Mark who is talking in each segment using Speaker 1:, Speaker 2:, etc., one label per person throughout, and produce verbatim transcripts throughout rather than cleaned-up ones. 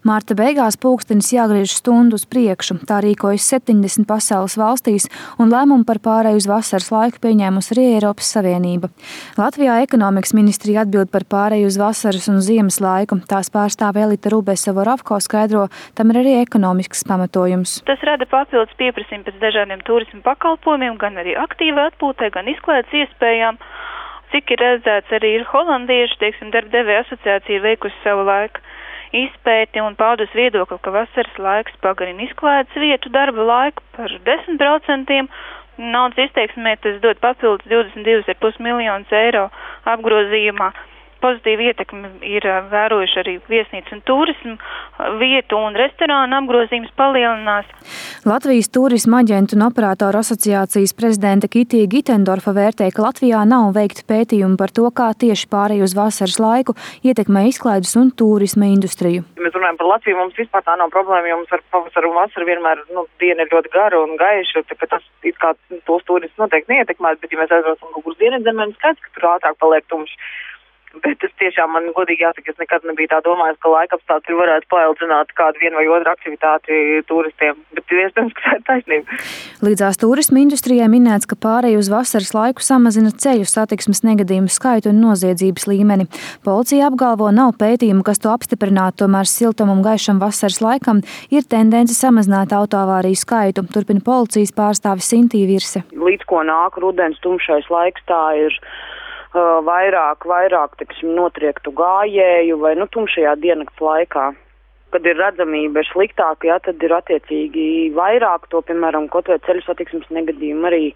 Speaker 1: Marta beigās pulkstenis jāgriež stundu uz priekšu. Tā rīkojas septiņdesmit pasaules valstīs, un lēmumu par pāreju uz vasaras laiku pieņēmusi arī Eiropas Savienība. Latvijā ekonomikas ministrija atbild par pāreju uz vasaras un ziemas laiku. Tās pārstāve Elita Rubesova-Ravko skaidro, tam ir arī ekonomisks pamatojums.
Speaker 2: Tas rada papildus pieprasījumu pēc dažādiem turisma pakalpojumiem, gan arī aktīvai atpūtai, gan izklaides iespējām. Cik ir redzēts, arī ir holandieši, teiksim, darbdevēja asociācija veikusi savu laiku izpēti un paudus viedokli, ka vasaras laiks pagarina izklaides vietu darba laiku par desmit procentiem. Naudas izteiksmē tas dod papildus divdesmit divus ar pus miljonus eiro apgrozījumā. Pozitīvu ietekmi ir vērojuši arī viesnīcu un turismu vietu un restorānu apgrozījums palielinās.
Speaker 1: Latvijas turisma aģentu un operātoru asociācijas prezidente Kitija Gitendorfa vērtē, ka Latvijā nav veikti pētījumi par to, kā tieši pārēj uz vasaras laiku ietekmē izklaides un turisma industriju.
Speaker 3: Mēs runājam par Latviju, mums vispār tā nav problēma, jo mums ar pavasaru un vasaru vienmēr nu, diena ir ļoti gara un gaiša, tā, ka tas it kā tos turistus noteikti neietekmēs, bet ja mēs aizbraucam kaut kur dienvidzemē, skaidrs, ka tur ātrāk paliek tumšs. Bet es tiešām, man godīgi jāsaka, es nekad nebiju tā domājis, ka laikapstākļi varētu paildzināt kādu vienu vai otru aktivitāti turistiem, bet iespējams, ka tā ir taisnība.
Speaker 1: Līdzās turisma industrijai minēts, ka pārēj uz vasaras laiku samazina ceļu satiksmes negadījumu skaitu un noziedzības līmeni. Policija apgalvo, nav pētījumu, kas to apstiprinātu, tomēr siltam un gaišam vasaras laikam ir tendence samazināt autoavāriju skaitu, turpina policijas pārstāvis Sintīja Virse.
Speaker 4: Līdz ko nāk rudens tumšais laiks, tā ir vairāk, vairāk, teiksim, notriektu gājēju vai, nu, tumšajā diennakts laikā. Kad ir redzamība ir sliktāka, jā, tad ir attiecīgi vairāk to, piemēram, kaut vai ceļu satiksmes negadījumu arī,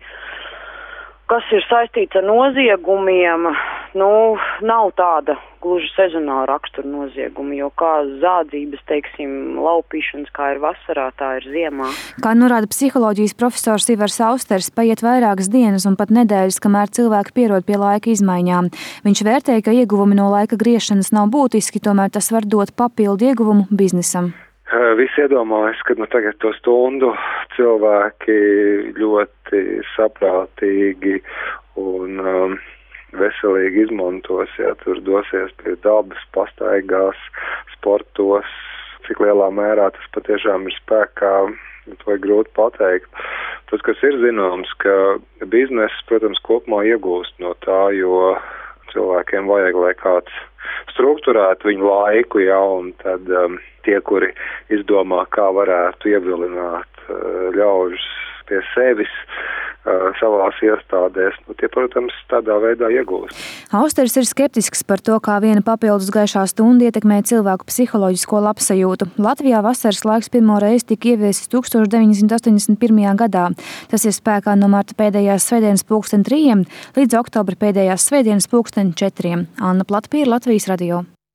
Speaker 4: kas ir saistīts ar noziegumiem, nu, nav tāda gluži sezonāla rakstura nozieguma, jo kā zādzības, teiksim, laupīšanas, kā ir vasarā, tā ir ziemā.
Speaker 1: Kā norāda psiholoģijas profesors Ivars Austers, paiet vairākas dienas un pat nedēļas, kamēr cilvēki pierod pie laika izmaiņām. Viņš vērtē, ka ieguvumi no laika griešanas nav būtiski, tomēr tas var dot papildu ieguvumu biznesam.
Speaker 5: Visi iedomājas, ka nu, tagad to stundu cilvēki ļoti saprātīgi un um, veselīgi izmantos, ja tur dosies pie dabas, pastaigās, sportos, cik lielā mērā tas patiešām ir spēkā, to ir grūti pateikt. Tas, kas ir zināms, ka bizness, protams, kopumā iegūst no tā, jo cilvēkiem vajag, lai kāds strukturētu viņu laiku, ja, un tad um, tie, kuri izdomā, kā varētu ievilināt uh, ļaužus pie sevis uh, savās iestādēs, nu, tie, protams, tādā veidā iegūst.
Speaker 1: Austers ir skeptisks par to, kā viena papildus gaišā stunda ietekmē cilvēku psiholoģisko labsajūtu. Latvijā vasaras laiks pirmo reizi tika ieviesis tukstovš deviņsimt astoņdesmit pirmajā gadā. Tas ir spēkā no marta pēdējās svētdienas pulksten trījiem līdz oktobra pēdējās svētdienas pulksten četriem. Anna Platpīra, Latvijas radio.